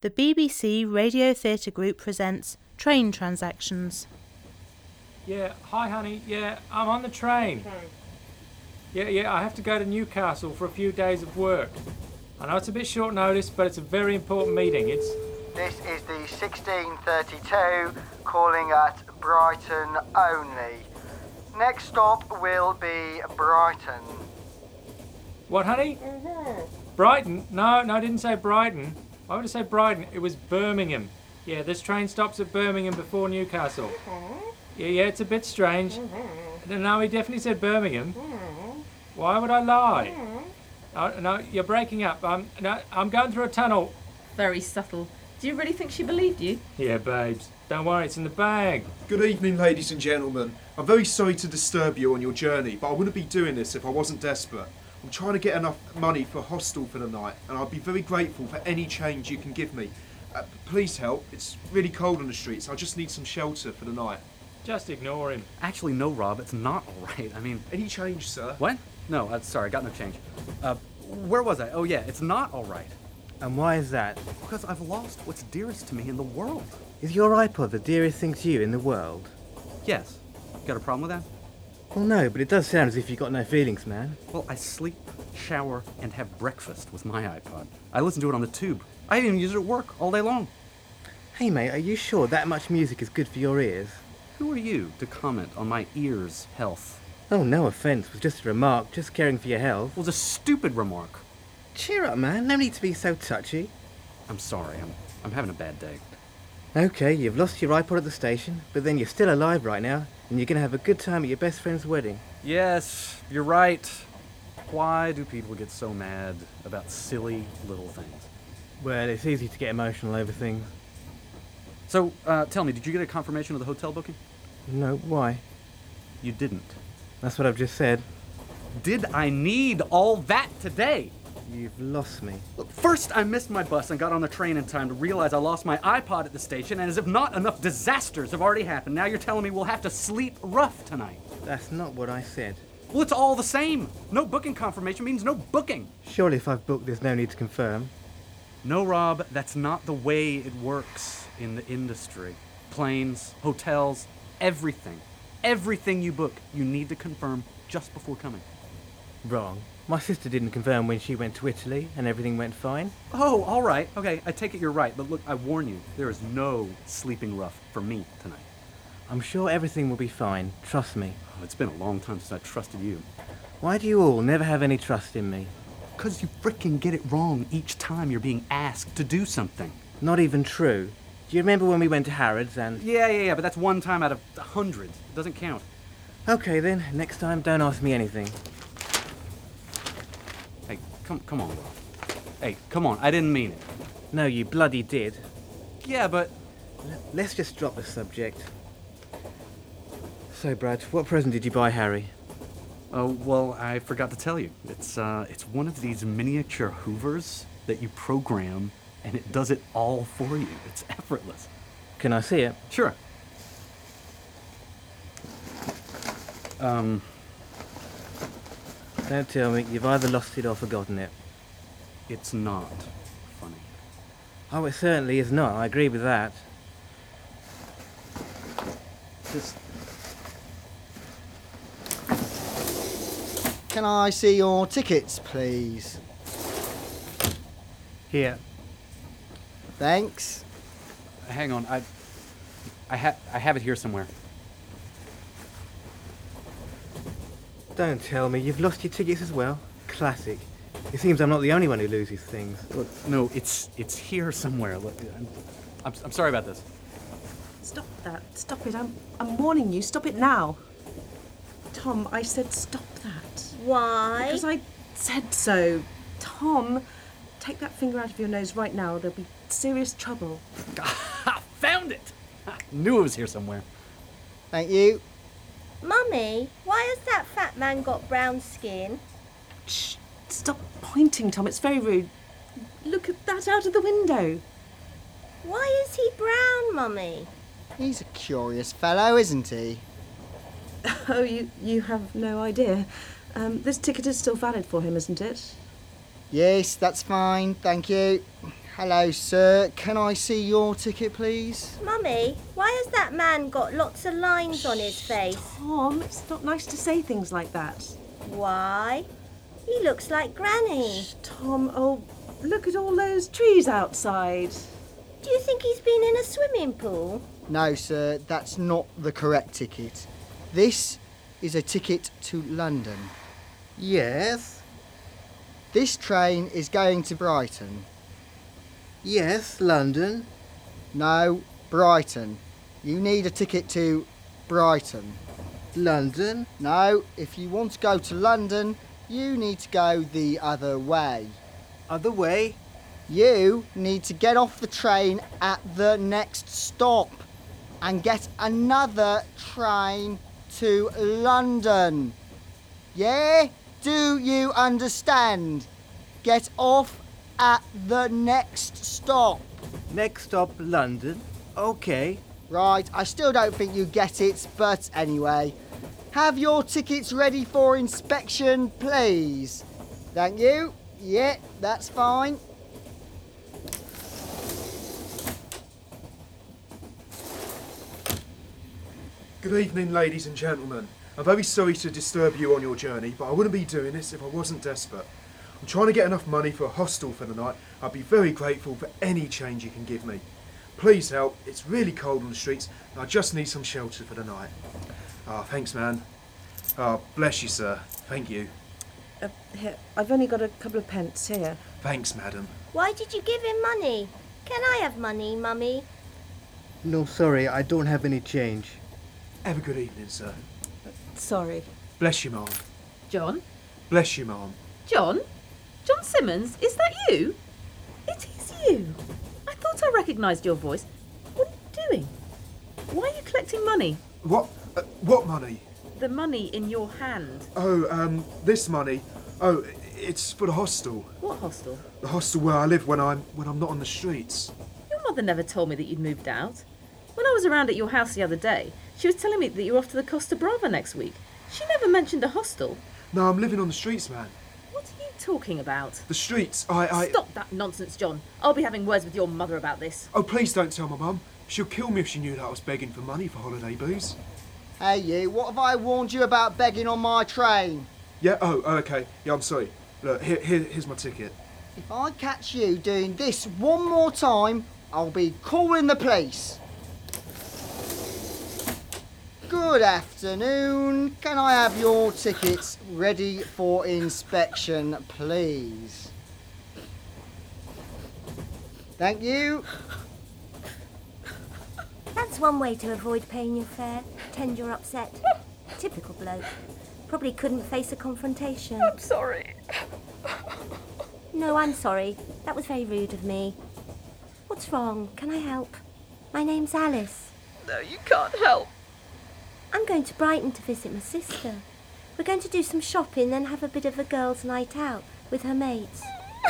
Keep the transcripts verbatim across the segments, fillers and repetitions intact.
The B B C Radio Theatre Group presents Train Transactions. Yeah, hi honey, yeah, I'm on the train. Okay. Yeah, yeah, I have to go to Newcastle for a few days of work. I know it's a bit short notice, but it's a very important meeting. It's... This is the sixteen thirty-two, calling at Brighton only. Next stop will be Brighton. What, honey? Mm-hmm. Brighton? No, no, I didn't say Brighton. Why would I say Brighton? It was Birmingham. Yeah, this train stops at Birmingham before Newcastle. Mm-hmm. Yeah, yeah, it's a bit strange. Mm-hmm. No, he definitely said Birmingham. Mm-hmm. Why would I lie? Mm-hmm. No, no, you're breaking up. I'm, no, I'm going through a tunnel. Very subtle. Do you really think she believed you? Yeah, babes. Don't worry, it's in the bag. Good evening, ladies and gentlemen. I'm very sorry to disturb you on your journey, but I wouldn't be doing this if I wasn't desperate. I'm trying to get enough money for a hostel for the night, and I'd be very grateful for any change you can give me. Uh, please help. It's really cold on the streets. I just need some shelter for the night. Just ignore him. Actually, no, Rob. It's not all right. I mean... Any change, sir? What? No, uh, sorry, I got no change. Uh, where was I? Oh, yeah, it's not all right. And why is that? Because I've lost what's dearest to me in the world. Is your iPod the dearest thing to you in the world? Yes. Got a problem with that? Well, no, but it does sound as if you've got no feelings, man. Well, I sleep, shower, and have breakfast with my iPod. I listen to it on the tube. I even use it at work all day long. Hey, mate, are you sure that much music is good for your ears? Who are you to comment on my ears' health? Oh, no offence. It was just a remark. Just caring for your health. It was a stupid remark. Cheer up, man. No need to be so touchy. I'm sorry. I'm, I'm having a bad day. Okay, you've lost your iPod at the station, but then you're still alive right now, and you're going to have a good time at your best friend's wedding. Yes, you're right. Why do people get so mad about silly little things? Well, it's easy to get emotional over things. So, uh, tell me, did you get a confirmation of the hotel booking? No, why? You didn't. That's what I've just said. Did I need all that today? You've lost me. Look, first I missed my bus and got on the train in time to realize I lost my iPod at the station, and as if not enough disasters have already happened, now you're telling me we'll have to sleep rough tonight. That's not what I said. Well, it's all the same. No booking confirmation means no booking. Surely if I've booked, there's no need to confirm. No, Rob, that's not the way it works in the industry. Planes, hotels, everything. Everything you book, you need to confirm just before coming. Wrong. My sister didn't confirm when she went to Italy and everything went fine. Oh, all right. Okay, I take it you're right. But look, I warn you, there is no sleeping rough for me tonight. I'm sure everything will be fine. Trust me. Oh, it's been a long time since I trusted you. Why do you all never have any trust in me? Because you frickin' get it wrong each time you're being asked to do something. Not even true. Do you remember when we went to Harrods and... Yeah, yeah, yeah, but that's one time out of a hundred. It doesn't count. Okay then, next time don't ask me anything. Hey, come come on, Rob. Hey, come on, I didn't mean it. No, you bloody did. Yeah, but... L- let's just drop the subject. So, Brad, what present did you buy Harry? Oh, well, I forgot to tell you. It's, uh, it's one of these miniature Hoovers that you program, and it does it all for you. It's effortless. Can I see it? Sure. Um... Don't tell me you've either lost it or forgotten it. It's not funny. Oh, it certainly is not. I agree with that. Just... Can I see your tickets, please? Here. Thanks. Hang on, I... I, ha- I have it here somewhere. Don't tell me you've lost your tickets as well. Classic. It seems I'm not the only one who loses things. Look, no, it's it's here somewhere. Look, I'm, I'm, I'm sorry about this. Stop that. Stop it. I'm, I'm warning you. Stop it now. Tom, I said stop that. Why? Because I said so. Tom, take that finger out of your nose right now. There'll be serious trouble. Found it! I knew it was here somewhere. Thank you. Mummy, why has that fat man got brown skin? Shh. Stop pointing, Tom. It's very rude. Look at that out of the window. Why is he brown, Mummy? He's a curious fellow, isn't he? Oh, you, you have no idea. Um, this ticket is still valid for him, isn't it? Yes, that's fine, thank you. Hello, sir. Can I see your ticket, please? Mummy, why has that man got lots of lines on his face? Tom, it's not nice to say things like that. Why? He looks like Granny. Tom, oh, look at all those trees outside. Do you think he's been in a swimming pool? No, sir. That's not the correct ticket. This is a ticket to London. Yes? This train is going to Brighton. Yes, London. No, Brighton. You need a ticket to Brighton. London. No, if you want to go to London, you need to go the other way. Other way. You need to get off the train at the next stop and get another train to London. Yeah? Do you understand? Get off at the next stop. Next stop, London. Okay. Right, I still don't think you get it, but anyway. Have your tickets ready for inspection, please. Thank you. Yeah, that's fine. Good evening, ladies and gentlemen. I'm very sorry to disturb you on your journey, but I wouldn't be doing this if I wasn't desperate. I'm trying to get enough money for a hostel for the night. I'd be very grateful for any change you can give me. Please help. It's really cold on the streets, and I just need some shelter for the night. Ah, thanks, man. Ah, bless you, sir. Thank you. Uh, here, I've only got a couple of pence here. Thanks, madam. Why did you give him money? Can I have money, Mummy? No, sorry, I don't have any change. Have a good evening, sir. Sorry. Bless you, Mom. John? Bless you, Mom. John? John Simmons, is that you? It is you. I thought I recognised your voice. What are you doing? Why are you collecting money? What? Uh, what money? The money in your hand. Oh, um, this money. Oh, it's for the hostel. What hostel? The hostel where I live when I'm when I'm not on the streets. Your mother never told me that you'd moved out. When I was around at your house the other day, she was telling me that you're off to the Costa Brava next week. She never mentioned a hostel. No, I'm living on the streets, man. What are you talking about? The streets. I, I. Stop that nonsense, John. I'll be having words with your mother about this. Oh, please don't tell my mum. She'll kill me if she knew that I was begging for money for holiday booze. Hey, you. What have I warned you about begging on my train? Yeah. Oh, oh, okay. Yeah, I'm sorry. Look, here, here, here's my ticket. If I catch you doing this one more time, I'll be calling the police. Good afternoon. Can I have your tickets ready for inspection, please? Thank you. That's one way to avoid paying your fare. Pretend you're upset. Typical bloke. Probably couldn't face a confrontation. I'm sorry. No, I'm sorry. That was very rude of me. What's wrong? Can I help? My name's Alice. No, you can't help. I'm going to Brighton to visit my sister. We're going to do some shopping, then have a bit of a girls' night out with her mates.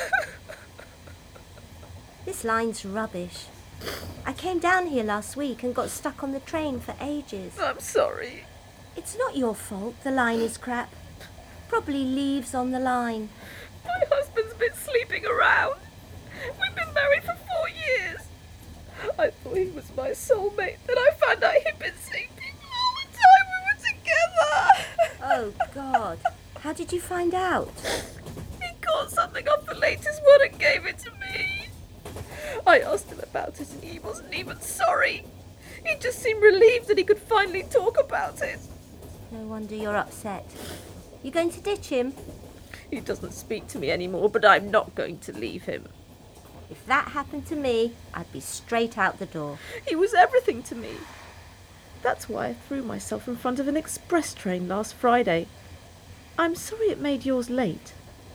This line's rubbish. I came down here last week and got stuck on the train for ages. I'm sorry. It's not your fault the line is crap. Probably leaves on the line. My husband's been sleeping around. We've been married for four years. I thought he was my soulmate, then I found out he'd been sleeping all the time we were together. Oh, God. How did you find out? He caught something off the latest one and gave it to me. I asked him about it and he wasn't even sorry. He just seemed relieved that he could finally talk about it. No wonder you're upset. You going to ditch him? He doesn't speak to me anymore, but I'm not going to leave him. If that happened to me, I'd be straight out the door. He was everything to me. That's why I threw myself in front of an express train last Friday. I'm sorry it made yours late.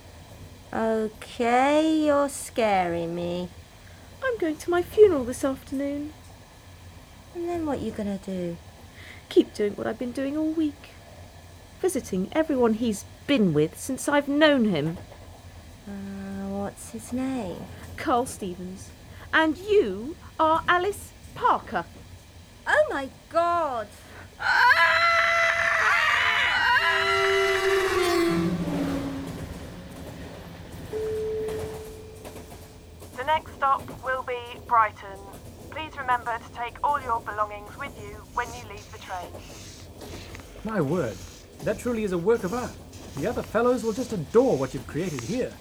Okay, you're scaring me. I'm going to my funeral this afternoon. And then what you gonna do? Keep doing what I've been doing all week. Visiting everyone he's been with since I've known him. Uh, what's his name? Carl Stevens. And you are Alice Parker. Oh my God! The next stop will be Brighton. Please remember to take all your belongings with you when you leave the train. My word, that truly is a work of art. The other fellows will just adore what you've created here.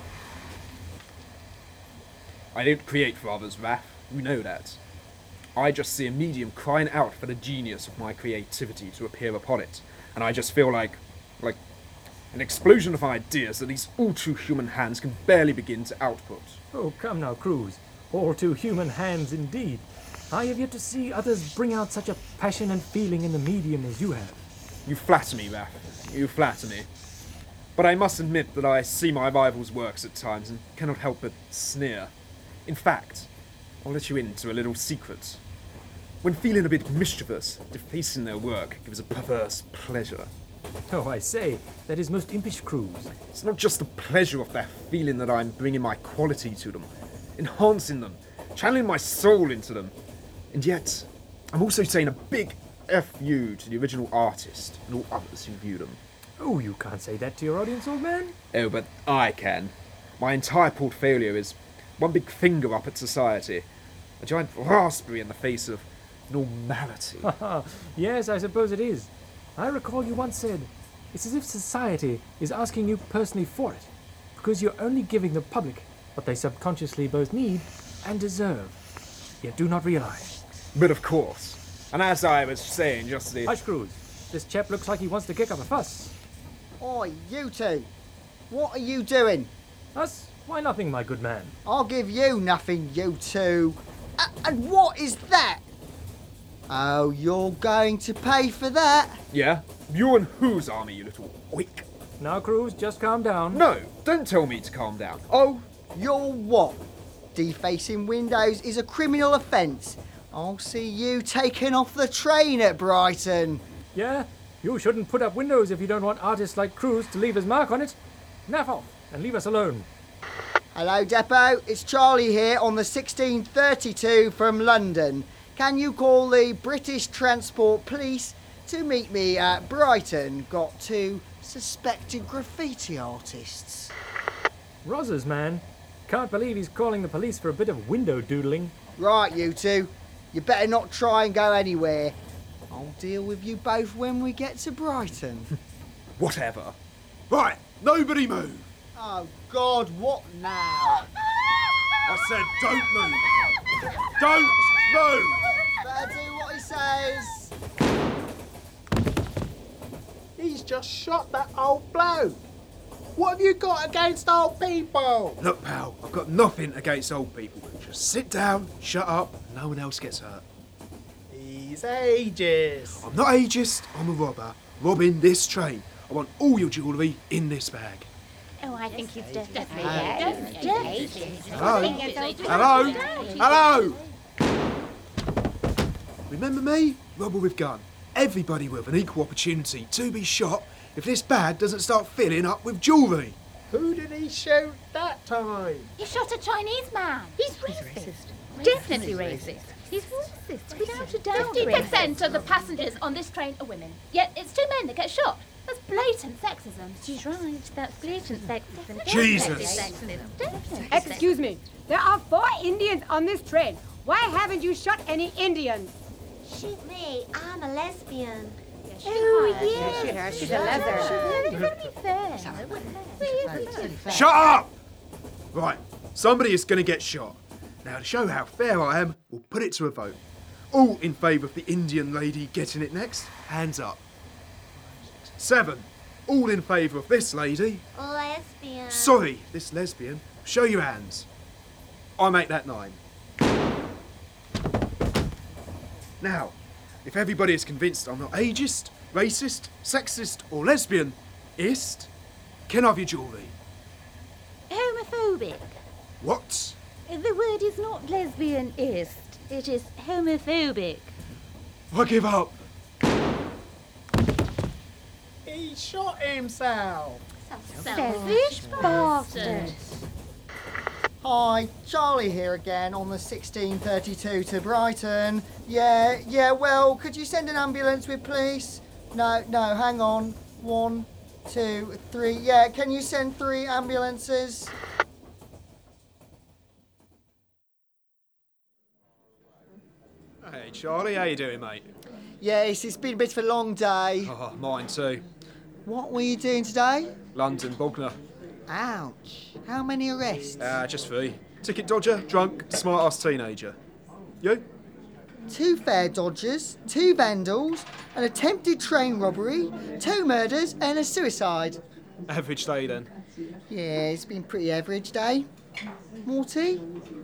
I don't create for others, Raph. You know that. I just see a medium crying out for the genius of my creativity to appear upon it, and I just feel like, like, an explosion of ideas that these all-too-human hands can barely begin to output. Oh, come now, Cruz. All too human hands indeed. I have yet to see others bring out such a passion and feeling in the medium as you have. You flatter me, Raph. You flatter me. But I must admit that I see my rivals' works at times and cannot help but sneer. In fact, I'll let you into a little secret. When feeling a bit mischievous, defacing their work gives a perverse pleasure. Oh, I say, that is most impish, Cruz. It's not just the pleasure of their feeling that I'm bringing my quality to them, enhancing them, channeling my soul into them. And yet, I'm also saying a big F you to the original artist and all others who view them. Oh, you can't say that to your audience, old man. Oh, but I can. My entire portfolio is one big finger up at society, a giant raspberry in the face of normality. Yes, I suppose it is. I recall you once said, it's as if society is asking you personally for it, because you're only giving the public what they subconsciously both need and deserve, yet do not realize. But of course. And as I was saying just the... Hush, Cruz. This chap looks like he wants to kick up a fuss. Oi, you two. What are you doing? Us? Why nothing, my good man. I'll give you nothing, you two. A- and what is that? Oh, you're going to pay for that? Yeah? You and whose army, you little oik? Now, Cruz, just calm down. No, don't tell me to calm down. Oh, you're what? Defacing windows is a criminal offence. I'll see you taken off the train at Brighton. Yeah? You shouldn't put up windows if you don't want artists like Cruz to leave his mark on it. Naff off and leave us alone. Hello, Depot. It's Charlie here on the sixteen thirty-two from London. Can you call the British Transport Police to meet me at Brighton? Got two suspected graffiti artists. Rozzers, man. Can't believe he's calling the police for a bit of window doodling. Right, you two. You better not try and go anywhere. I'll deal with you both when we get to Brighton. Whatever. Right, nobody move. Oh, God, what now? I said don't move. Don't move. Better do what he says. He's just shot that old bloke. What have you got against old people? Look, pal, I've got nothing against old people. Just sit down, shut up, and no one else gets hurt. He's ageist. I'm not ageist, I'm a robber. Robbing this train. I want all your jewellery in this bag. Oh, I think he's definitely Hello? Hello? Hello? Remember me? Robber with gun. Everybody with an equal opportunity to be shot if this bag doesn't start filling up with jewellery. Who did he shoot that time? He shot a Chinese man. He's racist. Definitely racist. He's racist. Without a doubt. Fifty percent of the passengers on this train are women. Yet it's two men that get shot. That's blatant sexism. She's right. That's blatant sexism. Jesus. Excuse me. There are four Indians on this train. Why haven't you shot any Indians? Shoot me. I'm a lesbian. Oh, yes. She's a leather. Shut up! Right, somebody is going to get shot. Now, to show how fair I am, we'll put it to a vote. All in favour of the Indian lady getting it next? Hands up. Seven. All in favour of this lady? Lesbian. Sorry, this lesbian. Show your hands. I make that nine. Now, if everybody is convinced I'm not ageist, racist, sexist or lesbian-ist, can I have your jewellery? Homophobic. What? The word is not lesbian-ist. It is homophobic. I give up. He shot himself. Selfish bastard. Hi, Charlie here again on the sixteen thirty-two to Brighton. Yeah, yeah, well, could you send an ambulance with police? No, no, hang on. One, two, three. Yeah, can you send three ambulances? Hey, Charlie, how you doing, mate? Yes, it's been a bit of a long day. Oh, mine too. What were you doing today? London, Bognor. Ouch. How many arrests? Ah, uh, just three. Ticket dodger, drunk, smart-ass teenager. You? Two fare dodgers, two vandals, an attempted train robbery, two murders and a suicide. Average day then. Yeah, it's been a pretty average day. Morty?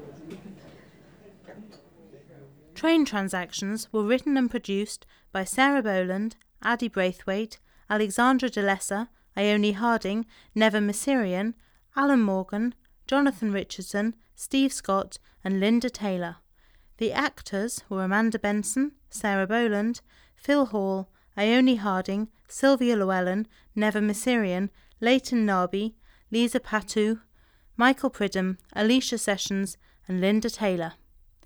Train Transactions were written and produced by Sarah Boland, Addy Braithwaite, Alexandra DeLessa, Ione Harding, Neva Messerian, Alan Morgan, Jonathan Richardson, Steve Scott and Linda Taylor. The actors were Amanda Benson, Sarah Boland, Phil Hall, Ione Harding, Sylvia Llewellyn, Neva Messerian, Leighton Narby, Lisa Patu, Michael Pridham, Alicia Sessions and Linda Taylor.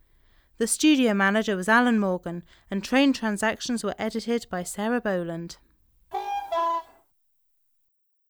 The studio manager was Alan Morgan and Train Transactions were edited by Sarah Boland.